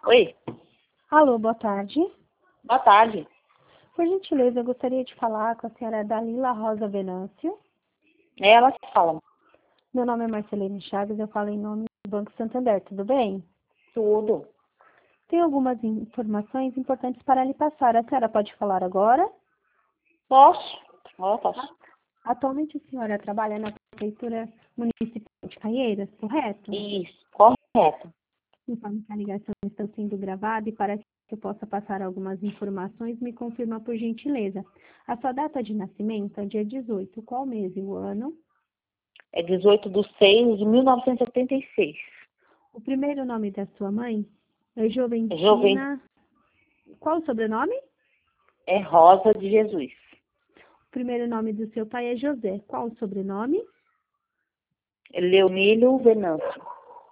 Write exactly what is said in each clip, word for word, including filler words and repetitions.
Oi, Alô, boa tarde. boa tarde. Por gentileza, eu gostaria de falar com a senhora Dalila Rosa Venâncio. É ela que fala. Meu nome é Marcelene Chagas, eu falo em nome do Banco Santander, tudo bem? Tudo. Tenho algumas informações importantes para lhe passar. A senhora pode falar agora? Posso? Ó, posso. Atualmente a senhora trabalha na Prefeitura Municipal de Caieiras, correto? Isso, correto. Conforme que a ligação está sendo gravada e para que eu possa passar algumas informações, me confirma por gentileza. A sua data de nascimento é dia dezoito, qual mês e o ano? É dezoito de seis de mil novecentos e setenta e seis. O primeiro nome da sua mãe é É jovem. Joventina. Qual o sobrenome? É Rosa de Jesus. O primeiro nome do seu pai é José. Qual o sobrenome? É Leonílio Venâncio.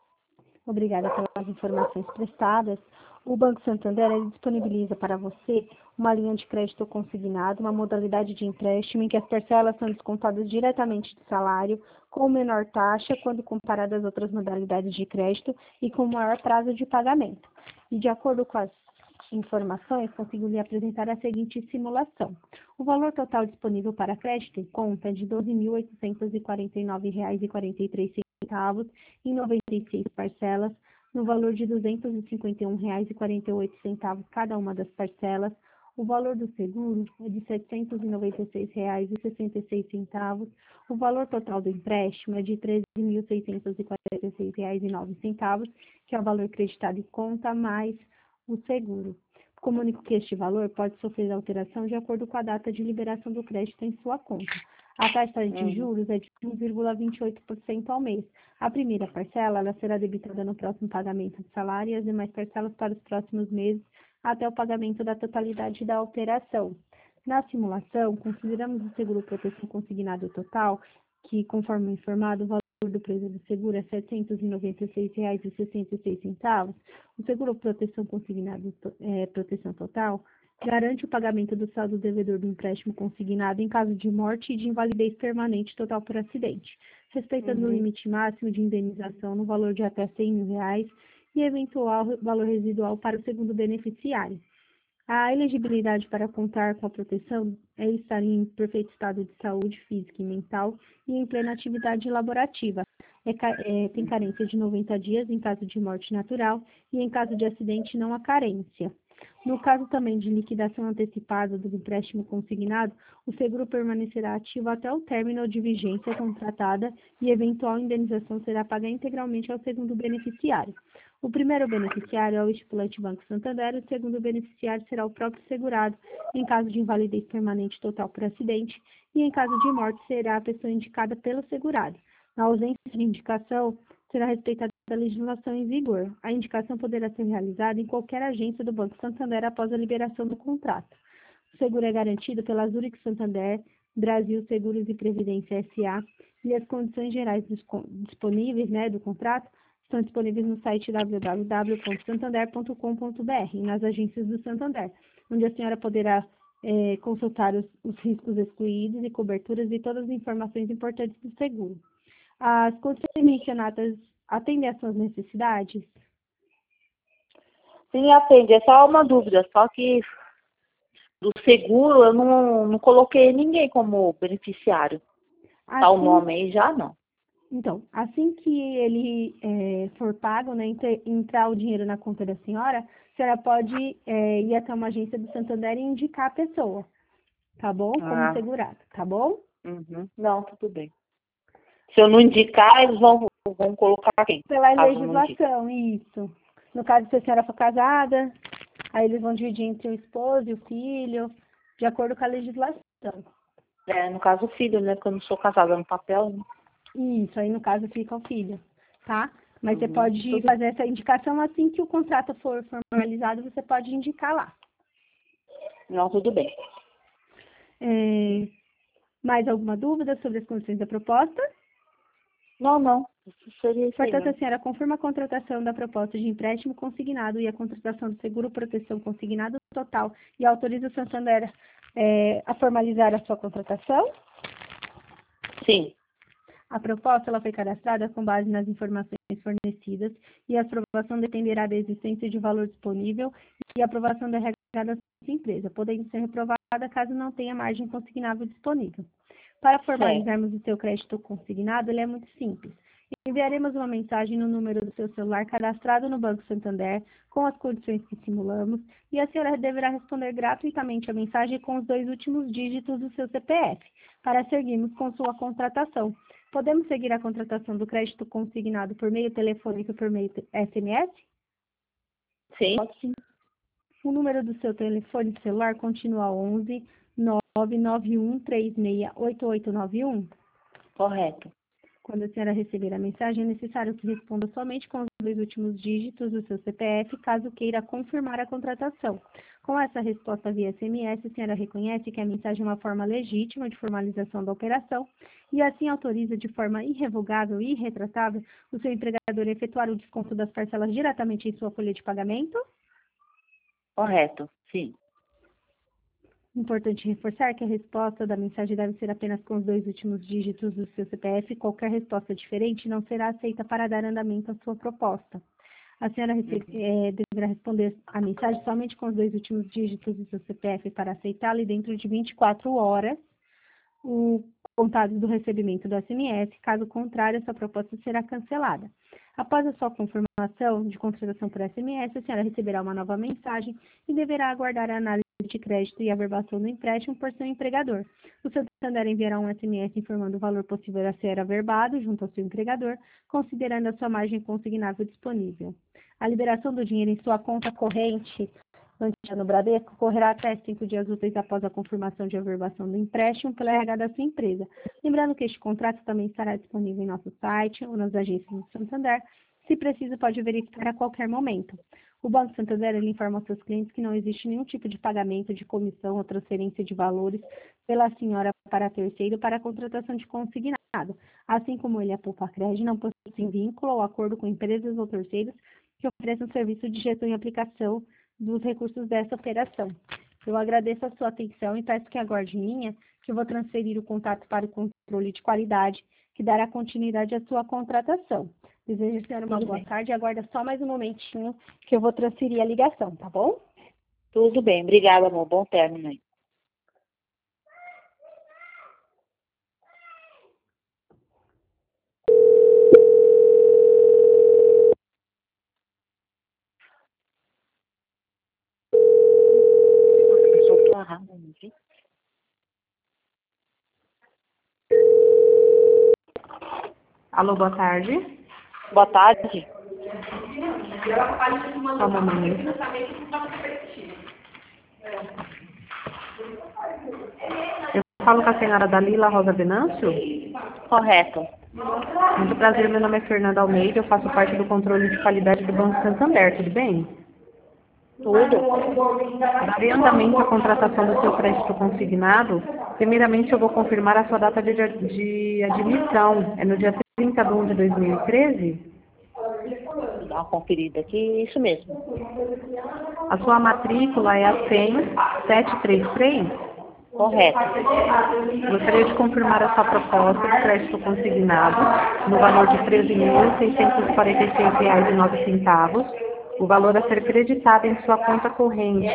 Obrigada pelas informações prestadas. O Banco Santander ele disponibiliza para você uma linha de crédito consignado, uma modalidade de empréstimo em que as parcelas são descontadas diretamente do salário, com menor taxa quando comparado às outras modalidades de crédito e com maior prazo de pagamento. E de acordo com as informações, consigo lhe apresentar a seguinte simulação. O valor total disponível para crédito em conta é de doze mil oitocentos e quarenta e nove reais e quarenta e três centavos em noventa e seis parcelas, no valor de duzentos e cinquenta e um reais e quarenta e oito centavos cada uma das parcelas. O valor do seguro é de setecentos e noventa e seis reais e sessenta e seis centavos. O valor total do empréstimo é de treze mil seiscentos e quarenta e seis reais e nove centavos, que é o valor creditado em conta mais o seguro. Comunico que este valor pode sofrer alteração de acordo com a data de liberação do crédito em sua conta. A taxa de Uhum. juros é de um vírgula vinte e oito por cento ao mês. A primeira parcela ela será debitada no próximo pagamento do salário e as demais parcelas para os próximos meses até o pagamento da totalidade da operação. Na simulação, consideramos o seguro proteção consignado total, que, conforme informado, o valor do preço do seguro é setecentos e noventa e seis reais e sessenta e seis centavos. O seguro proteção consignado, é, proteção total, garante o pagamento do saldo devedor do empréstimo consignado em caso de morte e de invalidez permanente total por acidente, respeitando Uhum. o limite máximo de indenização no valor de até cem mil reais e eventual valor residual para o segundo beneficiário. A elegibilidade para contar com a proteção é estar em perfeito estado de saúde física e mental e em plena atividade laborativa. É, é, tem carência de noventa dias em caso de morte natural e em caso de acidente não há carência. No caso também de liquidação antecipada do empréstimo consignado, o seguro permanecerá ativo até o término de vigência contratada e eventual indenização será paga integralmente ao segundo beneficiário. O primeiro beneficiário é o estipulante Banco Santander, o segundo beneficiário será o próprio segurado, em caso de invalidez permanente total por acidente, e em caso de morte será a pessoa indicada pelo segurado. Na ausência de indicação, será respeitada a legislação em vigor. A indicação poderá ser realizada em qualquer agência do Banco Santander após a liberação do contrato. O seguro é garantido pela Zurich Santander, Brasil Seguros e Previdência S A, e as condições gerais disponíveis, né, do contrato estão disponíveis no site w w w ponto santander ponto com ponto b r e nas agências do Santander, onde a senhora poderá é, consultar os, os riscos excluídos e coberturas e todas as informações importantes do seguro. As condições mencionadas atendem às suas necessidades? Sim, atende. É só uma dúvida. Só que do seguro eu não, não coloquei ninguém como beneficiário. Tá o Assim, nome aí já não. então, assim que ele é, for pago, né, entre- entrar o dinheiro na conta da senhora, a senhora pode é, ir até uma agência do Santander e indicar a pessoa, tá bom? Como Ah, segurado, tá bom? uhum. Não, tudo bem. Se eu não indicar, eles vão, vão colocar quem? Pela Caso não indique. legislação, isso. No caso, se a senhora for casada, aí eles vão dividir entre o esposo e o filho, de acordo com a legislação. É, no caso o filho, né? Porque eu não sou casada no papel, né? Isso, aí no caso fica o filho, tá? Mas você Uhum. pode Tudo. fazer essa indicação assim que o contrato for formalizado, você pode indicar lá. Não, tudo bem. É, mais alguma dúvida sobre as condições da proposta? Não, não. Isso seria isso aí Portanto, a mesmo. senhora confirma a contratação da proposta de empréstimo consignado e a contratação do seguro proteção consignado total e autoriza o Santander é, a formalizar a sua contratação? Sim. A proposta ela foi cadastrada com base nas informações fornecidas e a aprovação dependerá da existência de valor disponível e a aprovação da R H da sua empresa, podendo ser reprovada caso não tenha margem consignável disponível. Para formalizarmos o seu crédito consignado, ele é muito simples. Enviaremos uma mensagem no número do seu celular cadastrado no Banco Santander, com as condições que simulamos, e a senhora deverá responder gratuitamente a mensagem com os dois últimos dígitos do seu C P F, para seguirmos com sua contratação. Podemos seguir a contratação do crédito consignado por meio telefônico e por meio S M S? Sim, pode sim. O número do seu telefone celular continua onze nove nove um três seis oito oito nove um? Correto. Quando a senhora receber a mensagem, é necessário que responda somente com os dois últimos dígitos do seu C P F, caso queira confirmar a contratação. Com essa resposta via S M S, a senhora reconhece que a mensagem é uma forma legítima de formalização da operação e assim autoriza de forma irrevogável e irretratável o seu empregador a efetuar o desconto das parcelas diretamente em sua folha de pagamento? Correto, sim. Importante reforçar que a resposta da mensagem deve ser apenas com os dois últimos dígitos do seu C P F. Qualquer resposta diferente não será aceita para dar andamento à sua proposta. A senhora rece- é, deverá responder a mensagem somente com os dois últimos dígitos do seu C P F para aceitá-la e dentro de vinte e quatro horas, o contado do recebimento do S M S. Caso contrário, essa proposta será cancelada. Após a sua confirmação de contratação por S M S, a senhora receberá uma nova mensagem e deverá aguardar a análise de crédito e averbação do empréstimo por seu empregador. O seu Santander enviará um S M S informando o valor possível a ser averbado junto ao seu empregador, considerando a sua margem consignável disponível. A liberação do dinheiro em sua conta corrente no Bradesco ocorrerá até cinco dias úteis após a confirmação de averbação do empréstimo pela R H da sua empresa. Lembrando que este contrato também estará disponível em nosso site ou nas agências do Santander. Se precisa, pode verificar a qualquer momento. O Banco Santander ele informa aos seus clientes que não existe nenhum tipo de pagamento de comissão ou transferência de valores pela senhora para terceiro para a contratação de consignado. Assim como ele, a Poupa Crédito, não possui vínculo ou acordo com empresas ou terceiros que ofereçam serviço de gestão e aplicação dos recursos dessa operação. Eu agradeço a sua atenção e peço que aguarde em linha, que eu vou transferir o contato para o controle de qualidade, que dará continuidade à sua contratação. Desejo a senhora uma boa tarde e aguarda só mais um momentinho que eu vou transferir a ligação, tá bom? Tudo bem, obrigada, amor. Bom término aí. Alô, boa tarde. Boa tarde. Só um momento. Eu falo com a senhora Dalila Rosa Venâncio? Correto. Muito prazer, meu nome é Fernanda Almeida, eu faço parte do controle de qualidade do Banco Santander, tudo bem? Tudo. Darei andamento à contratação do seu crédito consignado. Primeiramente, eu vou confirmar a sua data de, de admissão. É no dia trinta de um de dois mil e treze? Vou dar uma conferida aqui, isso mesmo. A sua matrícula é a cem sete três três? Correto. Gostaria de confirmar a sua proposta de crédito consignado no valor de treze mil seiscentos e quarenta e seis reais e nove centavos. O valor a ser creditado em sua conta corrente,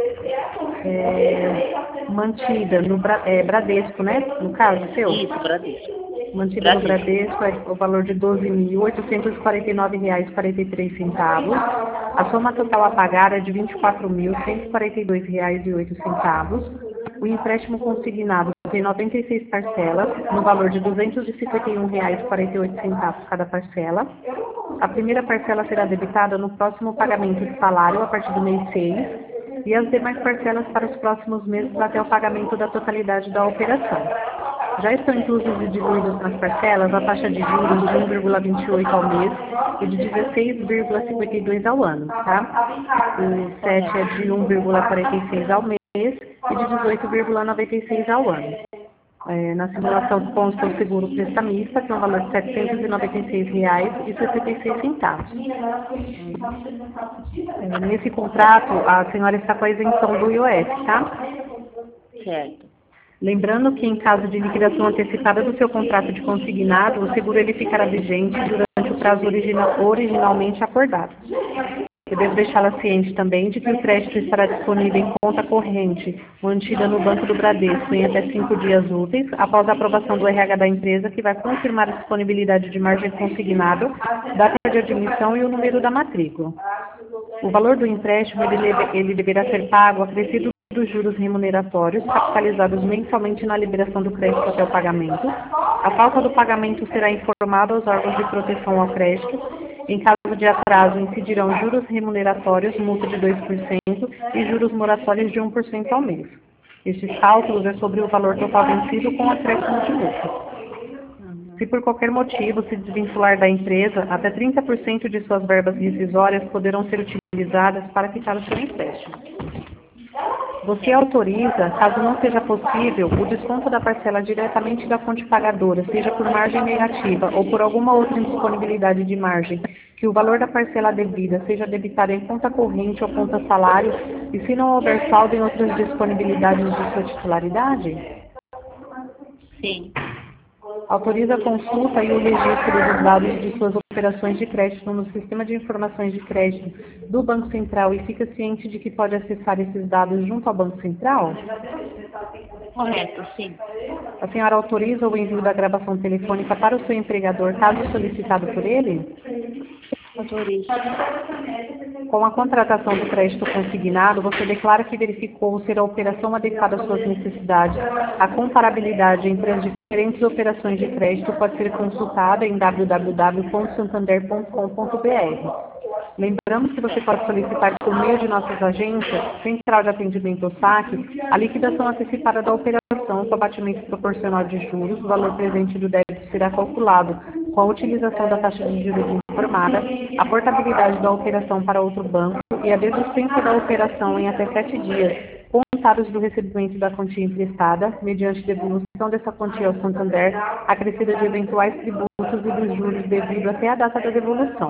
é, mantida no é, Bradesco, né? No caso seu? Isso, Bradesco. Mantida no Bradesco. Bradesco é o valor de doze mil oitocentos e quarenta e nove reais e quarenta e três centavos. A soma total a pagar é de vinte e quatro mil cento e quarenta e dois reais e oito centavos. O empréstimo consignado tem noventa e seis parcelas, no valor de duzentos e cinquenta e um reais e quarenta e oito centavos cada parcela. A primeira parcela será debitada no próximo pagamento de salário, a partir do mês seis, e as demais parcelas para os próximos meses até o pagamento da totalidade da operação. Já estão inclusos e diluídos nas parcelas a taxa de juros de um vírgula vinte e oito ao mês e de dezesseis vírgula cinquenta e dois ao ano, tá? O sete é de um vírgula quarenta e seis ao mês e de dezoito vírgula noventa e seis ao ano. É, na simulação consta o seguro prestamista, que é um valor de setecentos e noventa e seis reais e sessenta e seis centavos. É, nesse contrato, a senhora está com a isenção do I O F, tá? Certo. Lembrando que, em caso de liquidação antecipada do seu contrato de consignado, o seguro ele ficará vigente durante o prazo original, originalmente acordado. Eu devo deixá-la ciente também de que o crédito estará disponível em conta corrente, mantida no Banco do Bradesco em até cinco dias úteis, após a aprovação do R H da empresa, que vai confirmar a disponibilidade de margem consignado, data de admissão e o número da matrícula. O valor do empréstimo ele, deve, ele deverá ser pago acrescido dos juros remuneratórios, capitalizados mensalmente na liberação do crédito até o pagamento. A falta do pagamento será informada aos órgãos de proteção ao crédito. Em caso de atraso, incidirão juros remuneratórios, multa de dois por cento e juros moratórios de um por cento ao mês. Estes cálculos é sobre o valor total vencido com acréscimo de multa. Se por qualquer motivo se desvincular da empresa, até trinta por cento de suas verbas rescisórias poderão ser utilizadas para quitar o seu empréstimo. Você autoriza, caso não seja possível, o desconto da parcela diretamente da fonte pagadora, seja por margem negativa ou por alguma outra indisponibilidade de margem, que o valor da parcela devida seja debitado em conta corrente ou conta salário, e se não houver saldo em outras disponibilidades de sua titularidade? Sim. Autoriza a consulta e o registro dos dados de suas operações de crédito no Sistema de Informações de Crédito do Banco Central e fica ciente de que pode acessar esses dados junto ao Banco Central? Correto, sim. A senhora autoriza o envio da gravação telefônica para o seu empregador, caso solicitado por ele? Autorizo. Com a contratação do crédito consignado, você declara que verificou ser a operação adequada às suas necessidades. A comparabilidade entre as diferentes operações de crédito pode ser consultada em w w w ponto santander ponto com ponto b r. Lembramos que você pode solicitar por meio de nossas agências, Central de Atendimento ao Saque, a liquidação antecipada da operação com abatimento proporcional de juros. O valor presente do débito será calculado com a utilização da taxa de juros informada, a portabilidade da operação para outro banco e a desistência da operação em até sete dias, contados do recebimento da quantia emprestada, mediante devolução dessa quantia ao Santander, acrescida de eventuais tributos e dos juros devido até a data da devolução.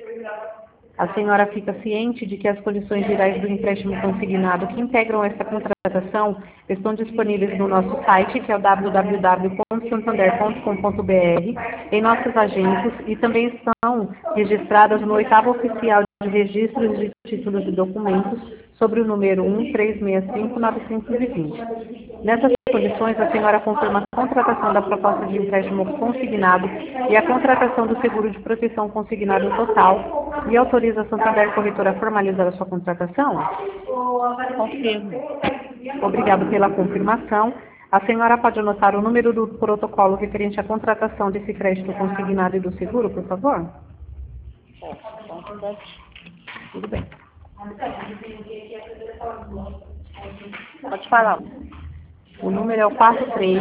A senhora fica ciente de que as condições gerais do empréstimo consignado que integram esta contratação estão disponíveis no nosso site, que é o w w w ponto santander ponto com ponto b r, em nossas agências, e também estão registradas no oitavo oficial de registros de títulos e documentos sobre o número um três seis cinco nove dois zero. Nessas condições, a senhora confirma a contratação da proposta de empréstimo consignado e a contratação do seguro de proteção consignado total e autoriza a Santander Corretora a formalizar a sua contratação? Confirmo. Obrigado pela confirmação. A senhora pode anotar o número do protocolo referente à contratação desse crédito consignado e do seguro, por favor? Tudo bem. Pode falar. O número é o quatro três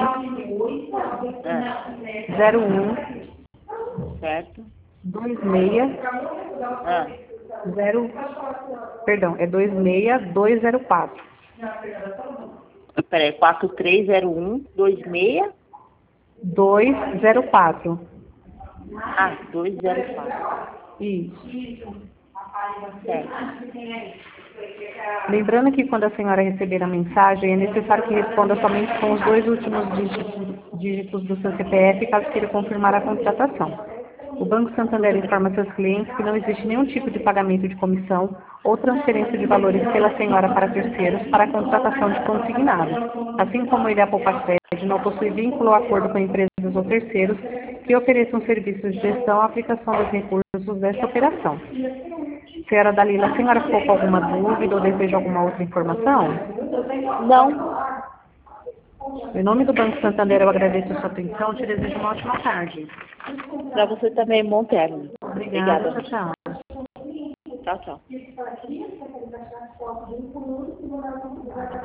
zero um Certo. dois seis Ah, zero, perdão, é dois seis dois zero quatro. peraí, quatro três zero um dois seis. dois zero quatro. Ah, dois zero quatro. Isso. Certo. Lembrando que quando a senhora receber a mensagem, é necessário que responda somente com os dois últimos dígitos, dígitos do seu C P F, caso queira confirmar a contratação. O Banco Santander informa seus clientes que não existe nenhum tipo de pagamento de comissão ou transferência de valores pela senhora para terceiros para a contratação de consignado. Assim como ele, a Poupa-Sede, não possui vínculo ou acordo com empresas ou terceiros que ofereçam serviços de gestão ou aplicação dos recursos desta operação. Senhora Dalila, a senhora ficou com alguma dúvida ou deseja alguma outra informação? Não. Em nome do Banco Santander, eu agradeço a sua atenção e te desejo uma ótima tarde. Para você também, bom término. Obrigada. Obrigada. Tchau, tchau. Tchau, tchau.